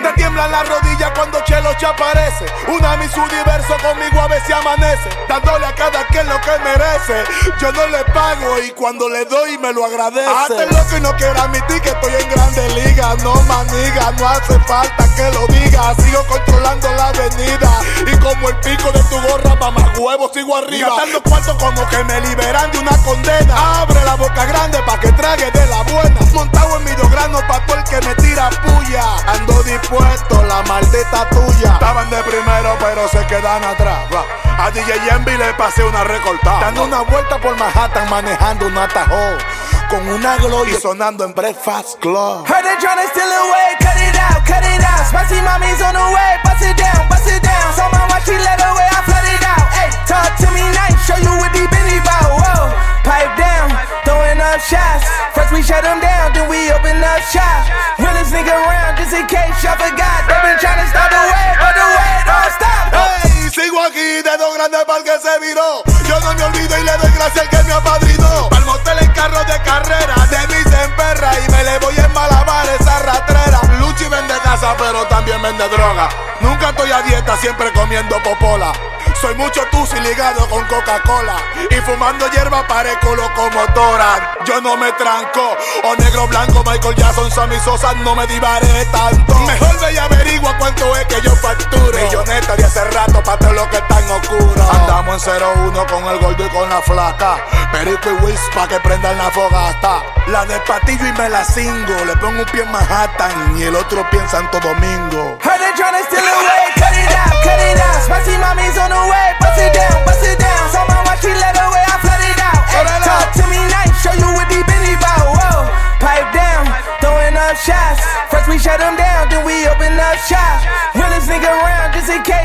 Te tiemblan las rodillas cuando Cheloche aparece. Una Miss Universo conmigo a ver si amanece. Dándole a cada quien lo que merece. Yo no le pago y cuando le doy me lo agradece. Hazte loco y no quiero admitir que estoy en grandes ligas. No maniga, no hace falta que lo diga. Sigo controlando la avenida. Y como el pico de tu gorra, mamá huevo, sigo arriba. Gastando cuartos como que me liberan de una condena. Abre la boca grande pa' que trague de la buena. Montado en mi grano pa' todo el que me tira puya. Ando dispuesto, la maldita tuya. Estaban de primero pero se quedan atrás. A DJ Envy le pasé una recortada. Dando una vuelta por Manhattan manejando un atajo. Con una glow y sonando en Breakfast Club. Heard they tryna steal away, cut it out, cut it out. Spicy mommy's on the way, bust it down, bust it down. So my watch she let away, I flood it out. Hey, talk to me nice, show you what the Benny bout. Whoa, pipe down, throwing up shots. First we shut them down, then we open up shop. Realest nigga around, just in case y'all forgot. They been tryna start the way, but the way don't stop. Hey, sigo aquí, dedo grande para el que se viró. Yo no me olvido y le doy gracias al que me apadrinó. Pa'l motel en carro de carrera, de mí se emperra y me le voy en malabar esa ratrera. Luchi vende casa pero también vende droga. Nunca estoy a dieta, siempre comiendo popola. Soy mucho tusi ligado con Coca-Cola. Y fumando hierba parezco locomotora. Yo no me tranco, o negro blanco, Michael Jackson, Sammy Sosa, no me divaré tanto. Mejor ve y averigua cuánto es que yo facturo. Milloneta de hace rato pa' todo lo que está en oscuro. Andamos en 0-1 con el gordo y con la flaca. Perico y whisk pa' que prendan la fogata. La de patillo y me la cingo. Le pongo un pie en Manhattan y el otro pie en Santo Domingo. Heard they tryna steal away, cut it out, cut it out. Spicy mommy's on the way, bust it down, bust it down. So my watch she let away, I flood it out. Hey, talk to me nice, show you what the Benny bout. Whoa, pipe down, throwing up shots. First we shut them down, then we open up shop. Realest nigga around, just in case